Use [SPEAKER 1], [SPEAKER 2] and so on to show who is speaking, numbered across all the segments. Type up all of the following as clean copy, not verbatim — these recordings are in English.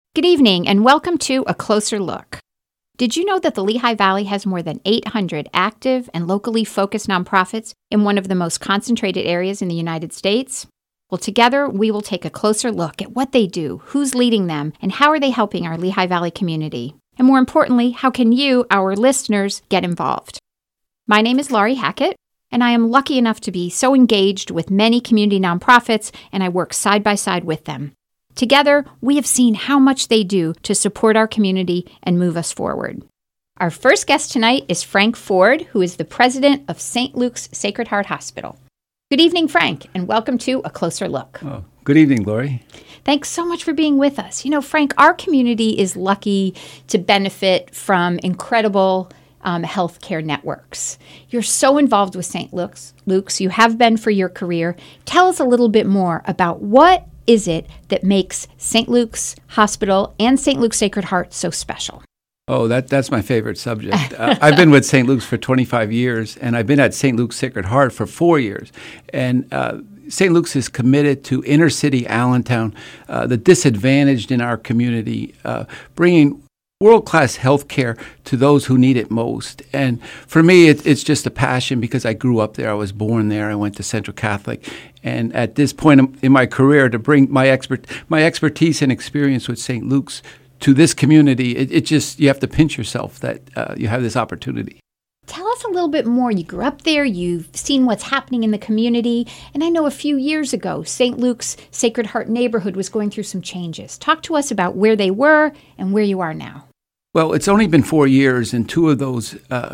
[SPEAKER 1] Good evening and welcome to A Closer Look. Did you know that the Lehigh Valley has more than 800 active and locally focused nonprofits in one of the most concentrated areas in the United States? Well, together we will take a closer look at what they do, who's leading them, and how are they helping our Lehigh Valley community. And more importantly, how can you, our listeners, get involved? My name is Laurie Hackett, and I am lucky enough to be so engaged with many community nonprofits, and I work side by side with them. Together, we have seen how much they do to support our community and move us forward. Our first guest tonight is Frank Ford, who is the president of St. Luke's Sacred Heart Hospital. Good evening, Frank, and welcome to A Closer Look.
[SPEAKER 2] Oh, good evening, Laurie.
[SPEAKER 1] Thanks so much for being with us. You know, Frank, our community is lucky to benefit from incredible healthcare networks. You're so involved with St. Luke's. You have been for your career. Tell us a little bit more about what is it that makes St. Luke's Hospital and St. Luke's Sacred Heart so special?
[SPEAKER 2] Oh, that's my favorite subject. I've been with St. Luke's for 25 years, and I've been at St. Luke's Sacred Heart for 4 years. And St. Luke's is committed to inner city Allentown, the disadvantaged in our community, bringing world-class health care to those who need it most. And for me, it's just a passion because I grew up there. I was born there. I went to Central Catholic. And at this point in my career, to bring my expertise and experience with St. Luke's to this community, it just, you have to pinch yourself that you have this opportunity.
[SPEAKER 1] Tell us a little bit more. You grew up there, you've seen what's happening in the community, and I know a few years ago, St. Luke's Sacred Heart neighborhood was going through some changes. Talk to us about where they were and where you are now.
[SPEAKER 2] Well, it's only been 4 years, and 2 of those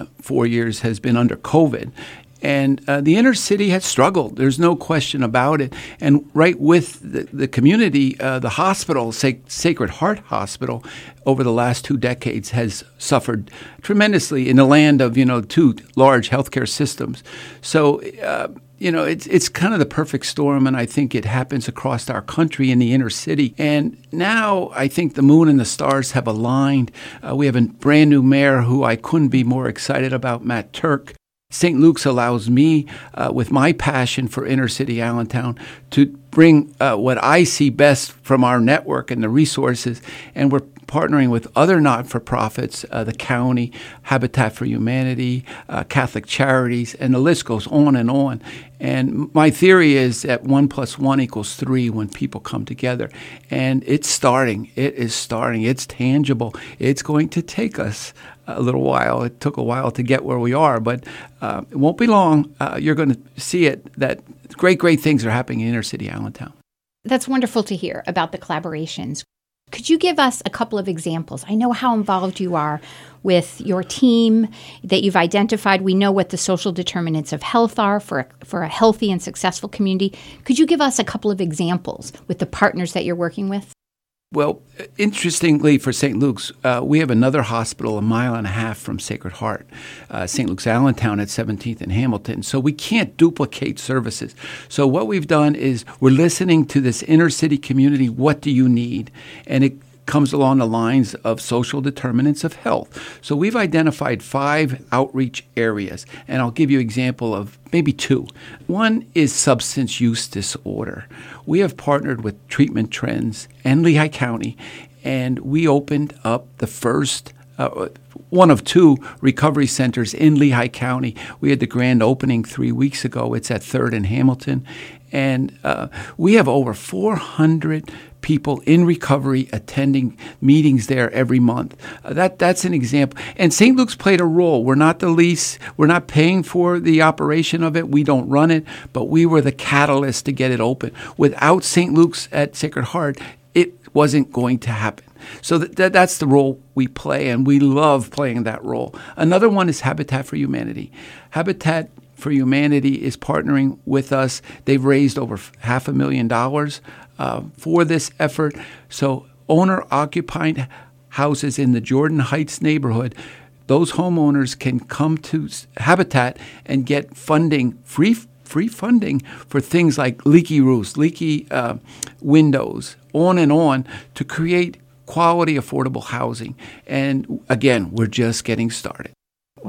[SPEAKER 2] 4 years has been under COVID. And the inner city has struggled. There's no question about it. And right with the community, the hospital, Sacred Heart Hospital, over the last 2 decades has suffered tremendously in the land of, 2 large healthcare systems. So, it's kind of the perfect storm, and I think it happens across our country in the inner city. And now I think the moon and the stars have aligned. We have a brand new mayor who I couldn't be more excited about, Matt Turk. St. Luke's allows me, with my passion for inner city Allentown, to bring what I see best from our network and the resources, and we're partnering with other not-for-profits, the county, Habitat for Humanity, Catholic Charities, and the list goes on and on. And my theory is that 1 + 1 = 3 when people come together. And it's starting. It is starting. It's tangible. It's going to take us a little while. It took a while to get where we are, but it won't be long. You're going to see it, that great things are happening in inner city Allentown.
[SPEAKER 1] That's wonderful to hear about the collaborations. Could you give us a couple of examples? I know how involved you are with your team that you've identified. We know what the social determinants of health are for a healthy and successful community. Could you give us a couple of examples with the partners that you're working with?
[SPEAKER 2] Well, interestingly for St. Luke's, we have another hospital 1.5 miles from Sacred Heart, St. Luke's Allentown at 17th and Hamilton. So we can't duplicate services. So what we've done is we're listening to this inner city community. What do you need? And it comes along the lines of social determinants of health. So we've identified 5 outreach areas, and I'll give you an example of maybe 2. One is substance use disorder. We have partnered with Treatment Trends and Lehigh County, and we opened up the first one of 2 recovery centers in Lehigh County. We had the grand opening 3 weeks ago. It's at 3rd and Hamilton. And we have over 400 people in recovery attending meetings there every month. That's an example. And St. Luke's played a role. We're not the lease. We're not paying for the operation of it. We don't run it. But we were the catalyst to get it open. Without St. Luke's at Sacred Heart, it wasn't going to happen. So that's the role we play, and we love playing that role. Another one is Habitat for Humanity. Habitat for Humanity is partnering with us. They've raised over $500,000 for this effort. So owner-occupied houses in the Jordan Heights neighborhood, those homeowners can come to Habitat and get funding, free funding for things like leaky roofs, leaky windows, on, to create quality, affordable housing. And again, we're just getting started.
[SPEAKER 1] Wow.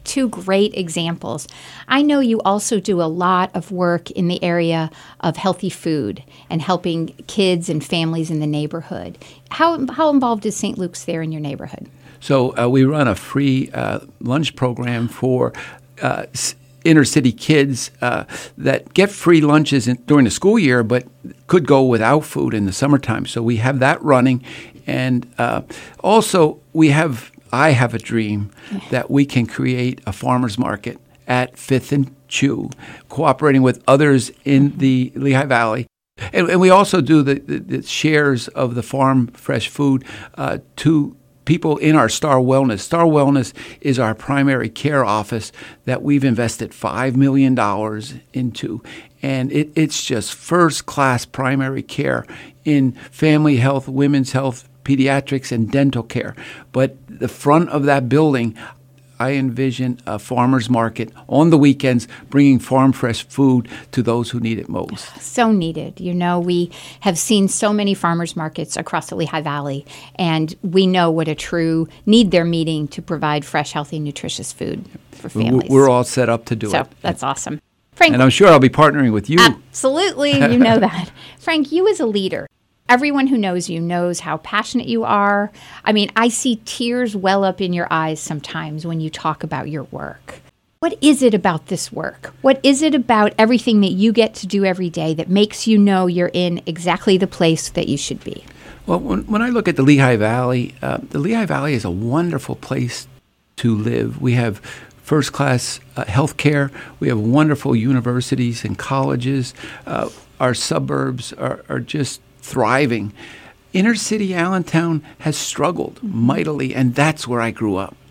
[SPEAKER 1] two great examples. I know you also do a lot of work in the area of healthy food and helping kids and families in the neighborhood. How involved is St. Luke's there in your neighborhood?
[SPEAKER 2] So we run a free lunch program for inner city kids that get free lunches during the school year, but could go without food in the summertime. So we have that running, and also I have a dream that we can create a farmers market at 5th and Chew, cooperating with others in the Lehigh Valley. And we also do the shares of the farm fresh food to people in our Star Wellness. Star Wellness is our primary care office that we've invested $5 million into. And it's just first-class primary care in family health, women's health, pediatrics, and dental care. But the front of that building, I envision a farmer's market on the weekends bringing farm fresh food to those who need it most.
[SPEAKER 1] So needed. You know, we have seen so many farmers markets across the Lehigh Valley, and we know what a true need they're meeting to provide fresh, healthy, nutritious food for families.
[SPEAKER 2] We're all set up to do it.
[SPEAKER 1] So that's awesome. Frank,
[SPEAKER 2] and I'm sure I'll be partnering with you.
[SPEAKER 1] Absolutely. You know that. Frank, you as a leader, everyone who knows you knows how passionate you are. I mean, I see tears well up in your eyes sometimes when you talk about your work. What is it about this work? What is it about everything that you get to do every day that makes you know you're in exactly the place that you should be?
[SPEAKER 2] Well, when I look at the Lehigh Valley is a wonderful place to live. We have first-class health care. We have wonderful universities and colleges. Our suburbs are just thriving. Inner city Allentown has struggled mightily, and that's where I grew up.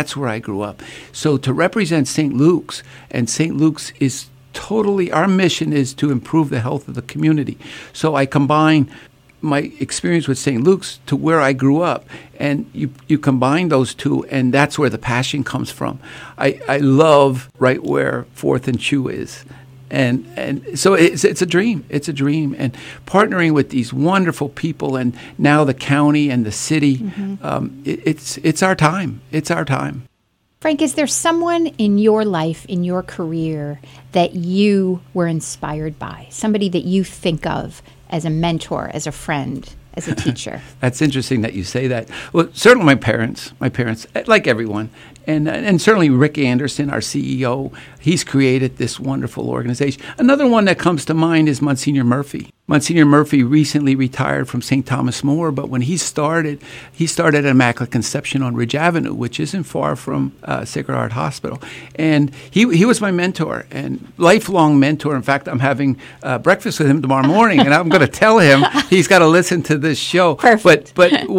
[SPEAKER 2] So to represent St. Luke's, and St. Luke's is totally, our mission is to improve the health of the community. So I combine my experience with St. Luke's to where I grew up, and you combine those two, and that's where the passion comes from. I love right where 4th and Chew is. And so it's a dream. It's a dream. And partnering with these wonderful people, and now the county and the city, it's our time. It's our time.
[SPEAKER 1] Frank, is there someone in your life, in your career, that you were inspired by? Somebody that you think of as a mentor, as a friend, as a teacher?
[SPEAKER 2] That's interesting that you say that. Well, certainly my parents, like everyone. And certainly Rick Anderson, our CEO, he's created this wonderful organization. Another one that comes to mind is Monsignor Murphy. Monsignor Murphy recently retired from St. Thomas More, but when he started at Immaculate Conception on Ridge Avenue, which isn't far from Sacred Heart Hospital. And he was my mentor and lifelong mentor. In fact, I'm having breakfast with him tomorrow morning, and I'm going to tell him he's got to listen to this show.
[SPEAKER 1] Perfect.
[SPEAKER 2] But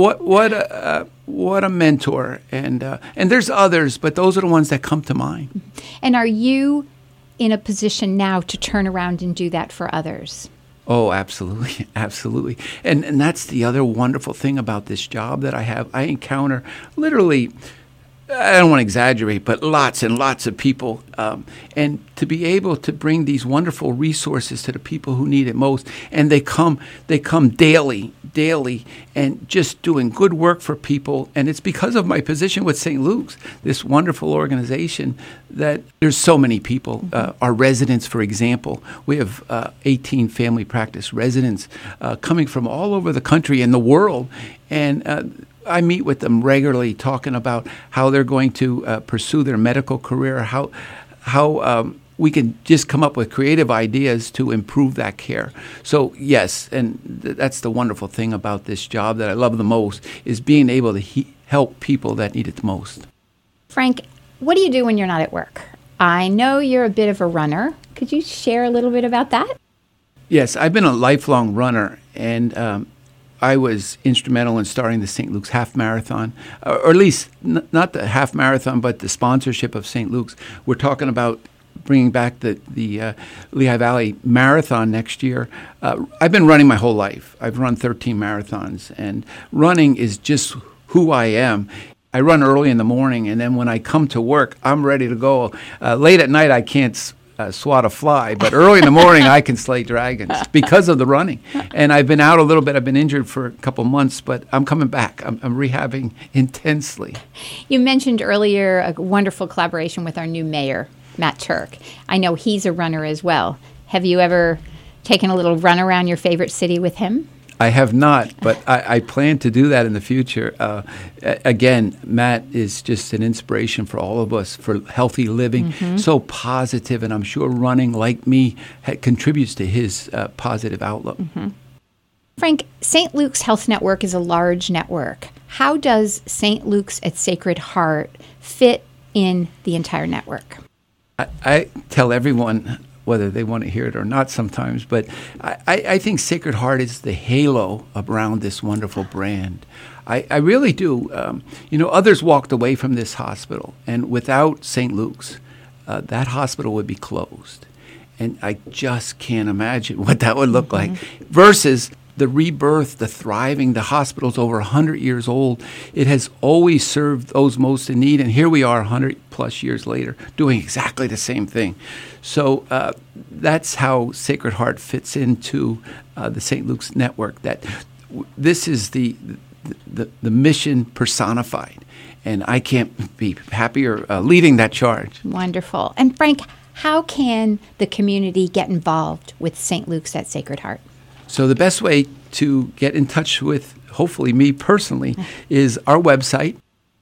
[SPEAKER 2] what a mentor. And there's others, but those are the ones that come to mind.
[SPEAKER 1] And are you in a position now to turn around and do that for others?
[SPEAKER 2] Oh, absolutely. Absolutely. And that's the other wonderful thing about this job that I have. I encounter literally, I don't want to exaggerate, but lots and lots of people. And to be able to bring these wonderful resources to the people who need it most. And they come daily, and just doing good work for people. And it's because of my position with St. Luke's, this wonderful organization, that there's so many people. Our residents, for example, we have 18 family practice residents coming from all over the country and the world. And I meet with them regularly, talking about how they're going to pursue their medical career, how we can just come up with creative ideas to improve that care. So yes, and that's the wonderful thing about this job that I love the most, is being able to help people that need it the most.
[SPEAKER 1] Frank, what do you do when you're not at work? I know you're a bit of a runner. Could you share a little bit about that?
[SPEAKER 2] Yes, I've been a lifelong runner, and I was instrumental in starting the St. Luke's Half Marathon, or at least not the half marathon, but the sponsorship of St. Luke's. We're talking about bringing back the Lehigh Valley Marathon next year. I've been running my whole life. I've run 13 marathons, and running is just who I am. I run early in the morning, and then when I come to work, I'm ready to go. Late at night, I can't swat a fly, but early in the morning I can slay dragons because of the running. And I've been out a little bit. I've been injured for a couple months, but I'm coming back. I'm rehabbing intensely.
[SPEAKER 1] You mentioned earlier a wonderful collaboration with our new mayor, Matt Turk. I know he's a runner as well. Have you ever taken a little run around your favorite city with him?
[SPEAKER 2] I have not, but I plan to do that in the future. Again, Matt is just an inspiration for all of us for healthy living, so positive, and I'm sure running, like me, contributes to his positive outlook.
[SPEAKER 1] Frank, St. Luke's Health Network is a large network. How does St. Luke's at Sacred Heart fit in the entire network?
[SPEAKER 2] I tell everyone, whether they want to hear it or not sometimes, but I think Sacred Heart is the halo around this wonderful brand. I really do. Others walked away from this hospital, and without St. Luke's, that hospital would be closed. And I just can't imagine what that would look like versus the rebirth, the thriving. The hospital's over 100 years old. It has always served those most in need, and here we are 100 plus years later doing exactly the same thing. So that's how Sacred Heart fits into the St. Luke's network, that this is the mission personified, and I can't be happier leading that charge.
[SPEAKER 1] Wonderful. And Frank, how can the community get involved with St. Luke's at Sacred Heart?
[SPEAKER 2] So the best way to get in touch with, hopefully me personally, is our website,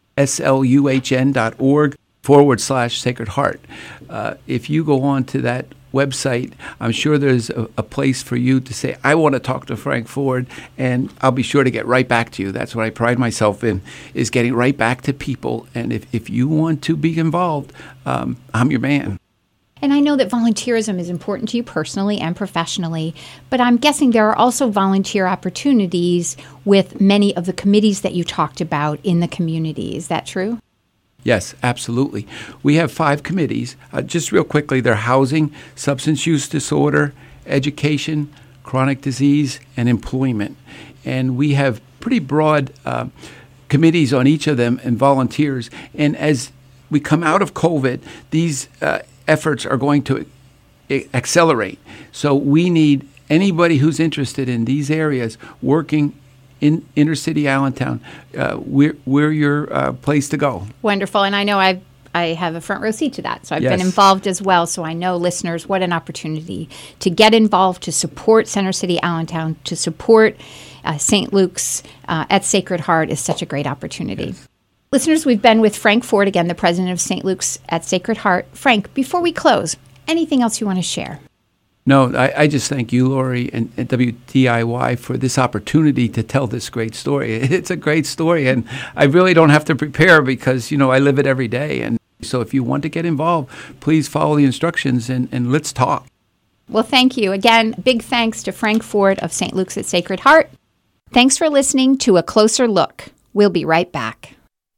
[SPEAKER 2] sluhn.org/Sacred Heart. If you go on to that website, I'm sure there's a place for you to say, I want to talk to Frank Ford, and I'll be sure to get right back to you. That's what I pride myself in, is getting right back to people. And if you want to be involved, I'm your man.
[SPEAKER 1] And I know that volunteerism is important to you personally and professionally, but I'm guessing there are also volunteer opportunities with many of the committees that you talked about in the community. Is that true?
[SPEAKER 2] Yes, absolutely. We have 5 committees. Just real quickly, they're housing, substance use disorder, education, chronic disease, and employment. And we have pretty broad committees on each of them and volunteers. And as we come out of COVID, these efforts are going to accelerate. So we need anybody who's interested in these areas working in inner city Allentown. We're your place to go.
[SPEAKER 1] Wonderful. And I know I have a front row seat to that. So I've
[SPEAKER 2] Yes.
[SPEAKER 1] been involved as well. So I know, listeners, what an opportunity to get involved, to support Center City Allentown, to support St. Luke's at Sacred Heart is such a great opportunity.
[SPEAKER 2] Yes.
[SPEAKER 1] Listeners, we've been with Frank Ford, again, the president of St. Luke's at Sacred Heart. Frank, before we close, anything else you want to share?
[SPEAKER 2] No, I just thank you, Lori, and WDIY for this opportunity to tell this great story. It's a great story, and I really don't have to prepare because, I live it every day. And so if you want to get involved, please follow the instructions and let's talk.
[SPEAKER 1] Well, thank you. Again, big thanks to Frank Ford of St. Luke's at Sacred Heart. Thanks for listening to A Closer Look. We'll be right back.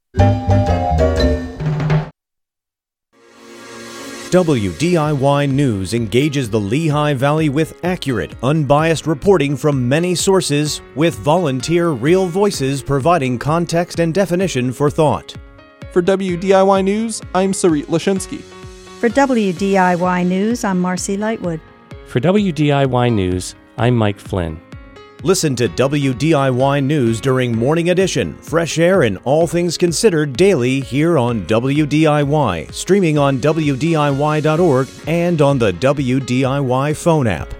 [SPEAKER 3] WDIY News engages the Lehigh Valley with accurate, unbiased reporting from many sources, with volunteer real voices providing context and definition for thought.
[SPEAKER 4] For WDIY News, I'm Sarit Lashinsky.
[SPEAKER 5] For WDIY News, I'm Marcy Lightwood.
[SPEAKER 6] For WDIY News, I'm Mike Flynn.
[SPEAKER 3] Listen to WDIY News during Morning Edition, Fresh Air and All Things Considered daily here on WDIY, streaming on WDIY.org and on the WDIY phone app.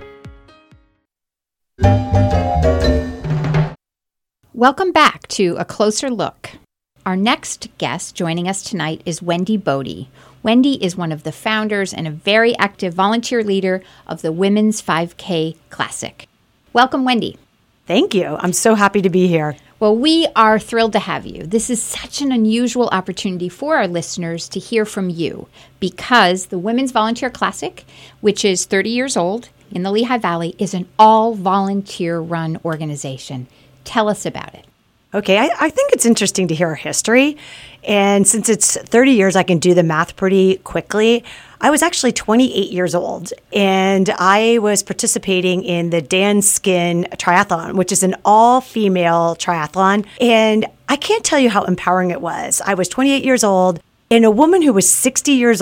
[SPEAKER 1] Welcome back to A Closer Look. Our next guest joining us tonight is Wendy Bodie. Wendy is one of the founders and a very active volunteer leader of the Women's 5K Classic. Welcome, Wendy.
[SPEAKER 5] Thank you. I'm so happy to be here.
[SPEAKER 1] Well, we are thrilled to have you. This is such an unusual opportunity for our listeners to hear from you because the Women's Volunteer Classic, which is 30 years old in the Lehigh Valley, is an all-volunteer-run organization. Tell us about it.
[SPEAKER 5] Okay, I think it's interesting to hear our history. And since it's 30 years, I can do the math pretty quickly. I was actually 28 years old, and I was participating in the Dan Skin Triathlon, which is an all-female triathlon. And I can't tell you how empowering it was. I was 28 years old, and a woman who was 60 years old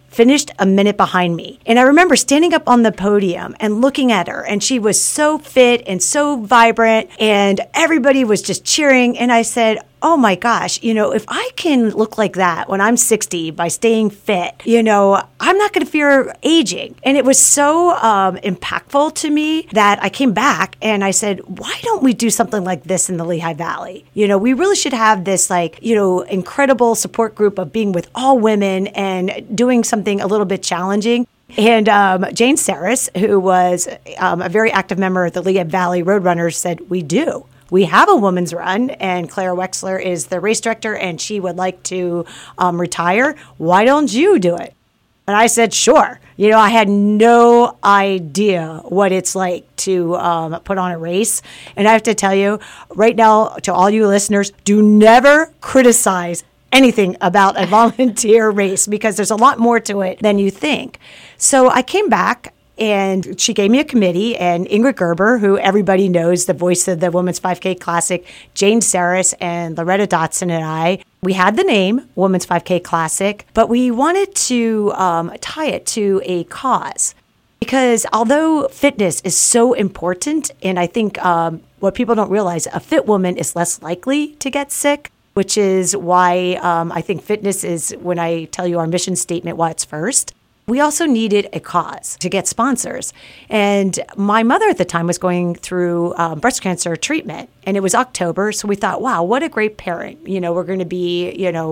[SPEAKER 5] finished a minute behind me. And I remember standing up on the podium and looking at her, and she was so fit and so vibrant, and everybody was just cheering. And I said, oh my gosh, if I can look like that when I'm 60 by staying fit, I'm not going to fear aging. And it was so impactful to me that I came back and I said, why don't we do something like this in the Lehigh Valley? We really should have this incredible support group of being with all women and doing something a little bit challenging. And Jane Saris, who was a very active member of the Lehigh Valley Roadrunners, said, we do. We have a women's run, and Claire Wexler is the race director, and she would like to retire. Why don't you do it? And I said, sure. I had no idea what it's like to put on a race. And I have to tell you right now, to all you listeners, do never criticize anything about a volunteer race, because there's a lot more to it than you think. So I came back, and she gave me a committee, and Ingrid Gerber, who everybody knows, the voice of the Women's 5K Classic, Jane Saris and Loretta Dotson and I, we had the name Women's 5K Classic, but we wanted to tie it to a cause. Because although fitness is so important, and I think what people don't realize, a fit woman is less likely to get sick, which is why I think fitness is, when I tell you our mission statement, why it's first. We also needed a cause to get sponsors. And my mother at the time was going through breast cancer treatment, and it was October. So we thought, wow, what a great pairing. We're going to be,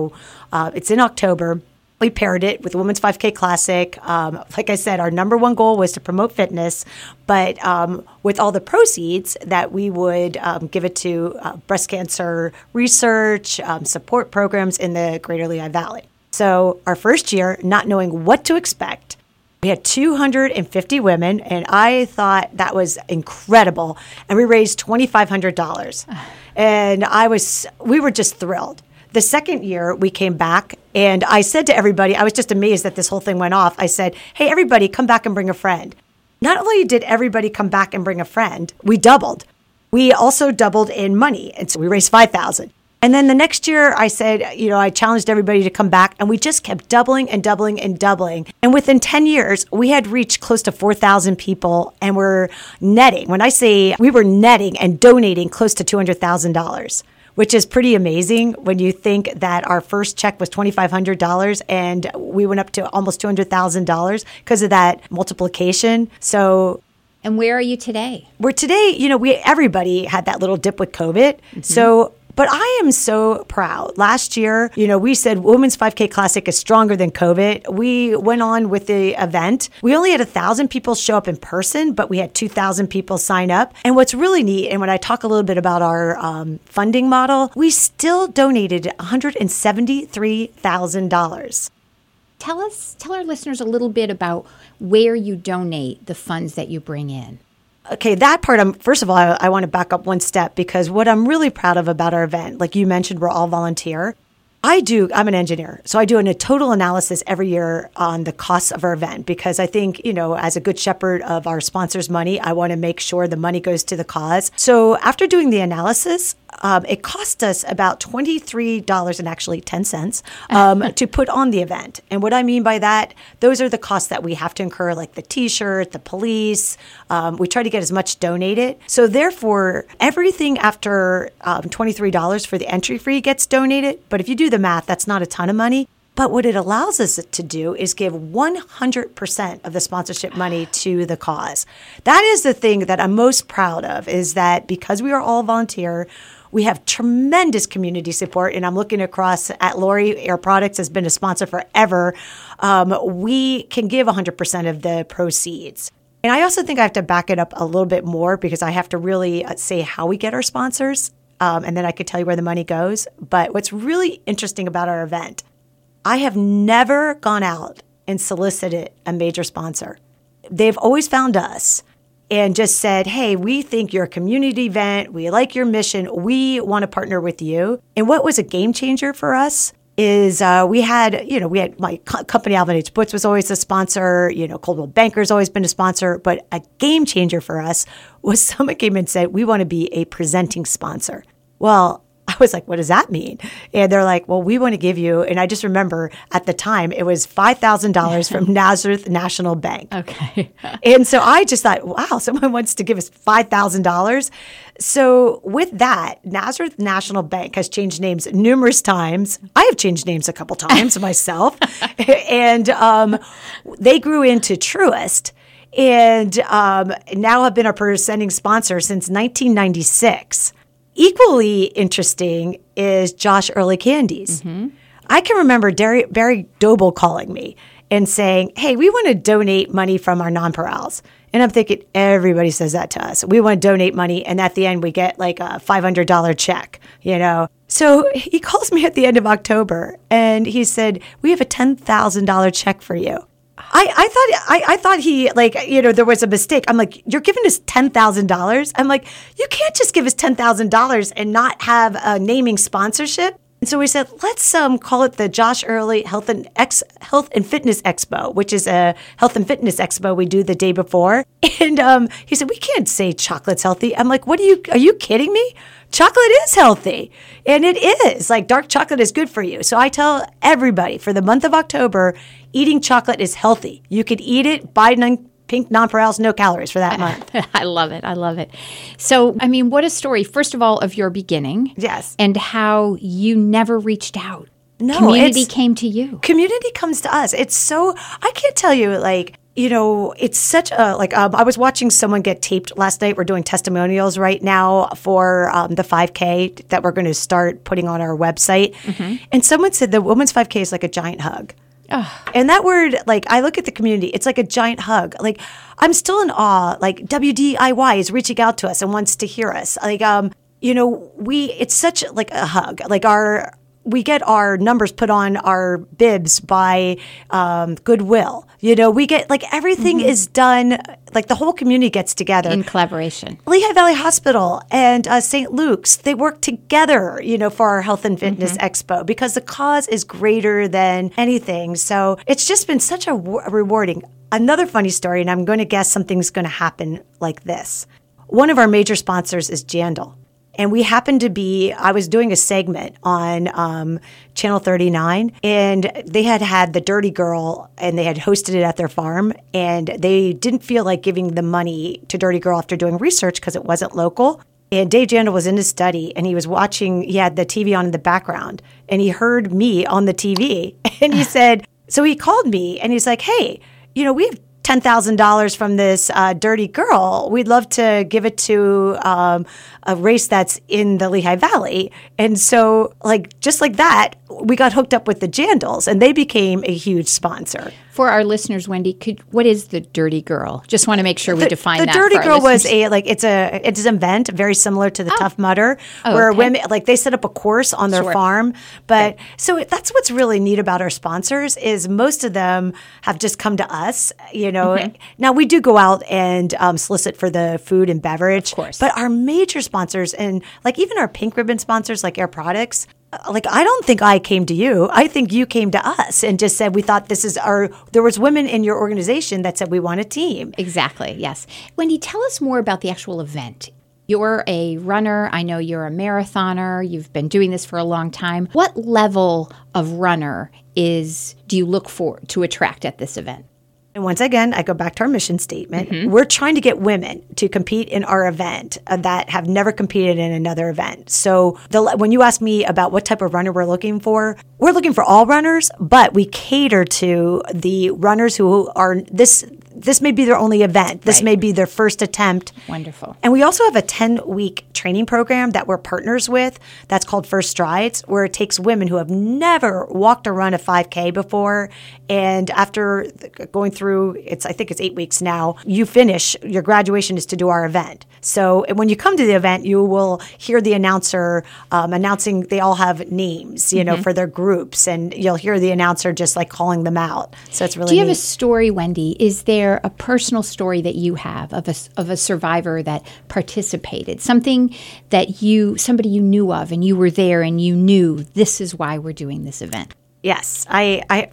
[SPEAKER 5] it's in October. We paired it with the Women's 5K Classic. Like I said, our number one goal was to promote fitness, but with all the proceeds that we would give it to breast cancer research, support programs in the Greater Lehigh Valley. So our first year, not knowing what to expect, we had 250 women, and I thought that was incredible. And we raised $2,500. And we were just thrilled. The second year, we came back, and I said to everybody, I was just amazed that this whole thing went off. I said, hey, everybody, come back and bring a friend. Not only did everybody come back and bring a friend, we doubled. We also doubled in money, and so we raised $5,000. And then the next year, I said, I challenged everybody to come back, and we just kept doubling and doubling and doubling. And within 10 years, we had reached close to 4,000 people, and we're netting. When I say we were netting and donating close to $200,000, which is pretty amazing when you think that our first check was $2,500, and we went up to almost $200,000 because of that multiplication. So.
[SPEAKER 1] And where are you today?
[SPEAKER 5] We're today, everybody had that little dip with COVID. Mm-hmm. So. But I am so proud. Last year, we said Women's 5K Classic is stronger than COVID. We went on with the event. We only had 1,000 people show up in person, but we had 2,000 people sign up. And what's really neat, and when I talk a little bit about our funding model, we still donated $173,000.
[SPEAKER 1] Tell our listeners a little bit about where you donate the funds that you bring in.
[SPEAKER 5] Okay, that part, first of all, I want to back up one step, because what I'm really proud of about our event, like you mentioned, we're all volunteer. I'm an engineer, so I do a total analysis every year on the costs of our event, because I think, as a good shepherd of our sponsors' money, I want to make sure the money goes to the cause. So after doing the analysis, it cost us about $23.10 to put on the event. And what I mean by that, those are the costs that we have to incur, like the T-shirt, the police. We try to get as much donated. So therefore, everything after $23 for the entry fee gets donated. But if you do the math, that's not a ton of money. But what it allows us to do is give 100% of the sponsorship money to the cause. That is the thing that I'm most proud of, is that because we are all volunteer, we have tremendous community support, and I'm looking across at Lori Air Products has been a sponsor forever. We can give 100% of the proceeds. And I also think I have to back it up a little bit more, because I have to really say how we get our sponsors, and then I could tell you where the money goes. But what's really interesting about our event, I have never gone out and solicited a major sponsor. They've always found us and just said, hey, we think you're a community event. We like your mission. We want to partner with you. And what was a game changer for us is we had my company, Alvin H. Butts, was always a sponsor. Coldwell Banker's always been a sponsor. But a game changer for us was someone came and said, we want to be a presenting sponsor. Well, I was like, what does that mean? And they're like, well, we want to give you, and I just remember at the time it was $5,000 from Nazareth National Bank.
[SPEAKER 1] Okay.
[SPEAKER 5] And so I just thought, wow, someone wants to give us $5,000. So with that, Nazareth National Bank has changed names numerous times. I have changed names a couple times myself. And they grew into Truist. And now have been a presenting sponsor since 1996. Equally interesting is Josh Early Candies. I can remember Barry Doble calling me and saying, hey, we want to donate money from our nonpareils. And I'm thinking, everybody says that to us. We want to donate money, and at the end, we get like a $500 check, So he calls me at the end of October, and he said, we have a $10,000 check for you. I thought he, there was a mistake. I'm like, you're giving us $10,000? I'm like, you can't just give us $10,000 and not have a naming sponsorship. And so we said, let's call it the Josh Early Health and Fitness Expo, which is a health and fitness expo we do the day before. And he said, we can't say chocolate's healthy. I'm like, are you kidding me? Chocolate is healthy. And it is. Like, dark chocolate is good for you. So I tell everybody for the month of October, eating chocolate is healthy. You could eat it, buy pink nonpareils, no calories for that month.
[SPEAKER 1] I love it. I love it. So, I mean, what a story, first of all, of your beginning.
[SPEAKER 5] Yes.
[SPEAKER 1] And how you never reached out.
[SPEAKER 5] No.
[SPEAKER 1] Community came to you.
[SPEAKER 5] Community comes to us. It's so, I can't tell you, it's such a, I was watching someone get taped last night. We're doing testimonials right now for the 5K that we're going to start putting on our website. And someone said the women's 5K is like a giant hug. Oh. And that word, I look at the community, it's like a giant hug. I'm still in awe. WDIY is reaching out to us and wants to hear us. It's such a hug. We get our numbers put on our bibs by Goodwill. We get everything is done. The whole community gets together
[SPEAKER 1] in collaboration.
[SPEAKER 5] Lehigh Valley Hospital and St. Luke's, they work together, for our Health and Fitness Expo because the cause is greater than anything. So it's just been such a rewarding. Another funny story, and I'm going to guess something's going to happen like this. One of our major sponsors is Jandal. And we happened to I was doing a segment on Channel 39, and they had the Dirty Girl, and they had hosted it at their farm, and they didn't feel like giving the money to Dirty Girl after doing research because it wasn't local. And Dave Jandal was in his study, and he was watching, he had the TV on in the background, and he heard me on the TV, and he said, so he called me, and he's like, hey, we have $10,000 from this Dirty Girl. We'd love to give it to a race that's in the Lehigh Valley. And so, just like that, we got hooked up with the Jandals, and they became a huge sponsor.
[SPEAKER 1] For our listeners, Wendy, what is the Dirty Girl? Just want to make sure we define that. The
[SPEAKER 5] Dirty Girl was it's an event very similar to the Tough Mudder, where women they set up a course on their farm. But so that's what's really neat about our sponsors is most of them have just come to us. Now we do go out and solicit for the food and beverage,
[SPEAKER 1] of course.
[SPEAKER 5] But our major sponsors and even our pink ribbon sponsors like Air Products. I don't think I came to you. I think you came to us and just said, we thought there was women in your organization that said we want a team.
[SPEAKER 1] Exactly, yes. Wendy, tell us more about the actual event. You're a runner. I know you're a marathoner. You've been doing this for a long time. What level of runner do you look for to attract at this event?
[SPEAKER 5] And once again, I go back to our mission statement. We're trying to get women to compete in our event that have never competed in another event. So when you ask me about what type of runner we're looking for all runners, but we cater to the runners who are this may be their only event. This may be their first attempt.
[SPEAKER 1] Wonderful.
[SPEAKER 5] And we also have a 10-week training program that we're partners with. That's called First Strides, where it takes women who have never walked or run a 5K before. And after going through, I think it's 8 weeks now, you finish, your graduation is to do our event. So when you come to the event, you will hear the announcer announcing, they all have names, for their groups. And you'll hear the announcer just calling them out. So it's really
[SPEAKER 1] Do you have
[SPEAKER 5] neat.
[SPEAKER 1] a story, Wendy? Is there a personal story that you have of a survivor that participated? Something that somebody you knew of and you were there and you knew this is why we're doing this event?
[SPEAKER 5] Yes. I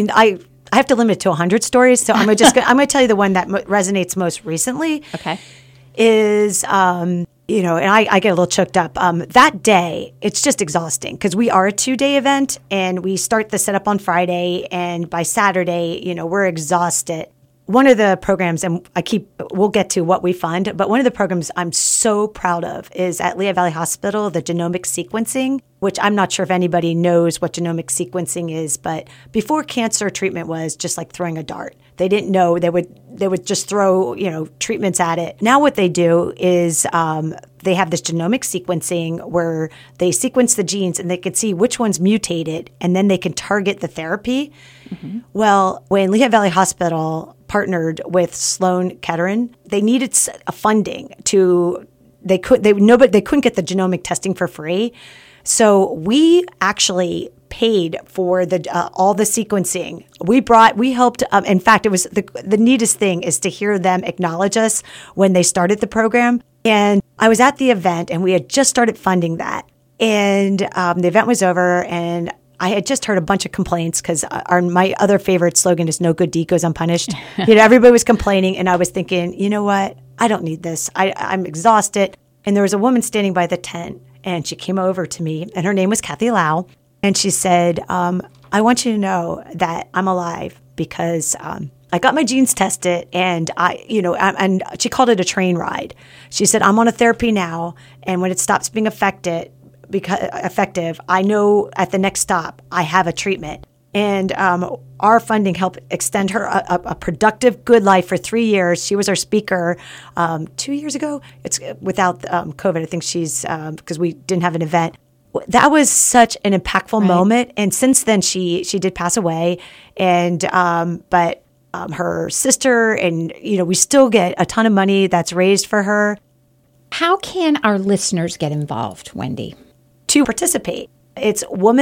[SPEAKER 5] have to limit it to 100 stories. So I'm going to tell you the one that resonates most recently.
[SPEAKER 1] Okay.
[SPEAKER 5] Is and I get a little choked up. That day, it's just exhausting because we are a 2-day event and we start the setup on Friday. And by Saturday, we're exhausted. One of the programs, and we'll get to what we fund, but one of the programs I'm so proud of is at Lehigh Valley Hospital, the genomic sequencing, which I'm not sure if anybody knows what genomic sequencing is, but before cancer treatment was just like throwing a dart. They didn't know. They would just throw, treatments at it. Now what they do is they have this genomic sequencing where they sequence the genes and they can see which one's mutated, and then they can target the therapy. Mm-hmm. Well, when Lehigh Valley Hospital partnered with Sloan Kettering, they needed a funding they couldn't get the genomic testing for free. So we actually paid for all the sequencing. We helped. In fact, it was the neatest thing is to hear them acknowledge us when they started the program. And I was at the event, and we had just started funding that. And the event was over, and I had just heard a bunch of complaints because my other favorite slogan is "No good deed goes unpunished." Everybody was complaining, and I was thinking, you know what? I don't need this. I'm exhausted. And there was a woman standing by the tent, and she came over to me, and her name was Kathy Lau. And she said, I want you to know that I'm alive because I got my genes tested, and and she called it a train ride. She said, I'm on a therapy now, and when it stops being effective, I know at the next stop I have a treatment. And our funding helped extend her a productive, good life for 3 years. She was our speaker 2 years ago. It's without COVID. I think she's because we didn't have an event. That was such an impactful moment. And since then, she did pass away. And but her sister and we still get a ton of money that's raised for her.
[SPEAKER 1] How can our listeners get involved, Wendy?
[SPEAKER 5] To participate. It's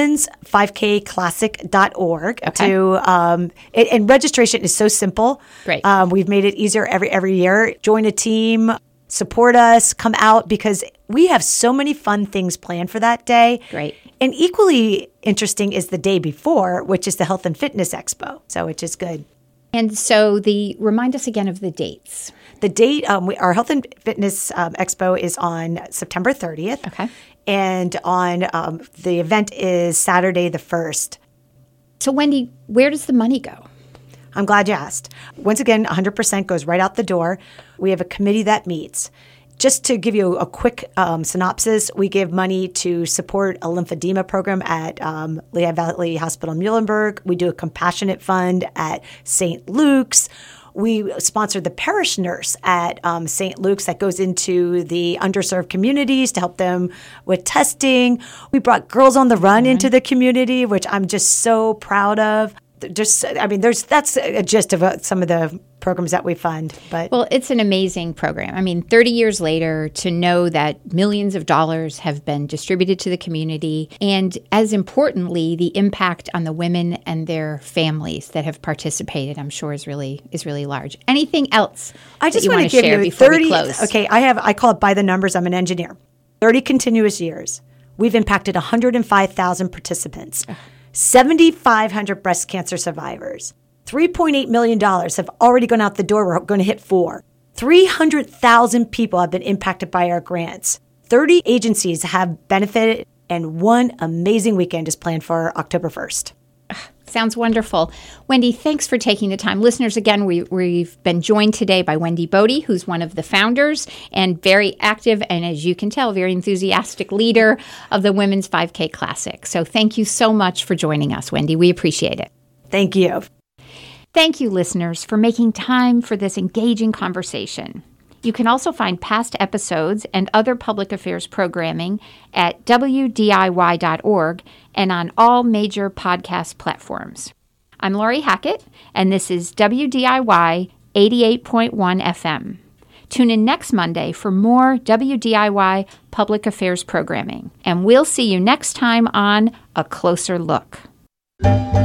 [SPEAKER 5] womans5kclassic.org.
[SPEAKER 1] Okay.
[SPEAKER 5] And registration is so simple.
[SPEAKER 1] Great.
[SPEAKER 5] We've made it easier every year. Join a team, support us, come out because we have so many fun things planned for that day.
[SPEAKER 1] Great.
[SPEAKER 5] And equally interesting is the day before, which is the Health and Fitness Expo. So which is good.
[SPEAKER 1] And so remind us again of the dates.
[SPEAKER 5] The date, our Health and Fitness Expo is on September 30th.
[SPEAKER 1] Okay.
[SPEAKER 5] And on the event is Saturday the 1st.
[SPEAKER 1] So Wendy, where does the money go?
[SPEAKER 5] I'm glad you asked. Once again, 100% goes right out the door. We have a committee that meets. Just to give you a quick synopsis, we give money to support a lymphedema program at Lehigh Valley Hospital Muhlenberg. We do a compassionate fund at St. Luke's. We sponsored the parish nurse at St. Luke's that goes into the underserved communities to help them with testing. We brought Girls on the Run into the community, which I'm just so proud of. That's a gist of some of the programs that we fund.
[SPEAKER 1] Well, it's an amazing program. 30 years later, to know that millions of dollars have been distributed to the community, and as importantly, the impact on the women and their families that have participated, I'm sure is really large. Anything else
[SPEAKER 5] I just
[SPEAKER 1] want to
[SPEAKER 5] give
[SPEAKER 1] share
[SPEAKER 5] you
[SPEAKER 1] before
[SPEAKER 5] 30,
[SPEAKER 1] we close?
[SPEAKER 5] Okay, I call it by the numbers. I'm an engineer. 30 continuous years. We've impacted 105,000 participants. 7,500 breast cancer survivors. $3.8 million have already gone out the door. We're going to hit 4. 300,000 people have been impacted by our grants. 30 agencies have benefited, and one amazing weekend is planned for October 1st.
[SPEAKER 1] Sounds wonderful. Wendy, thanks for taking the time. Listeners, again, we've been joined today by Wendy Bodie, who's one of the founders and very active and, as you can tell, very enthusiastic leader of the Women's 5K Classic. So thank you so much for joining us, Wendy. We appreciate it.
[SPEAKER 5] Thank you.
[SPEAKER 1] Thank you, listeners, for making time for this engaging conversation. You can also find past episodes and other public affairs programming at wdiy.org and on all major podcast platforms. I'm Lori Hackett, and this is WDIY 88.1 FM. Tune in next Monday for more WDIY public affairs programming, and we'll see you next time on A Closer Look.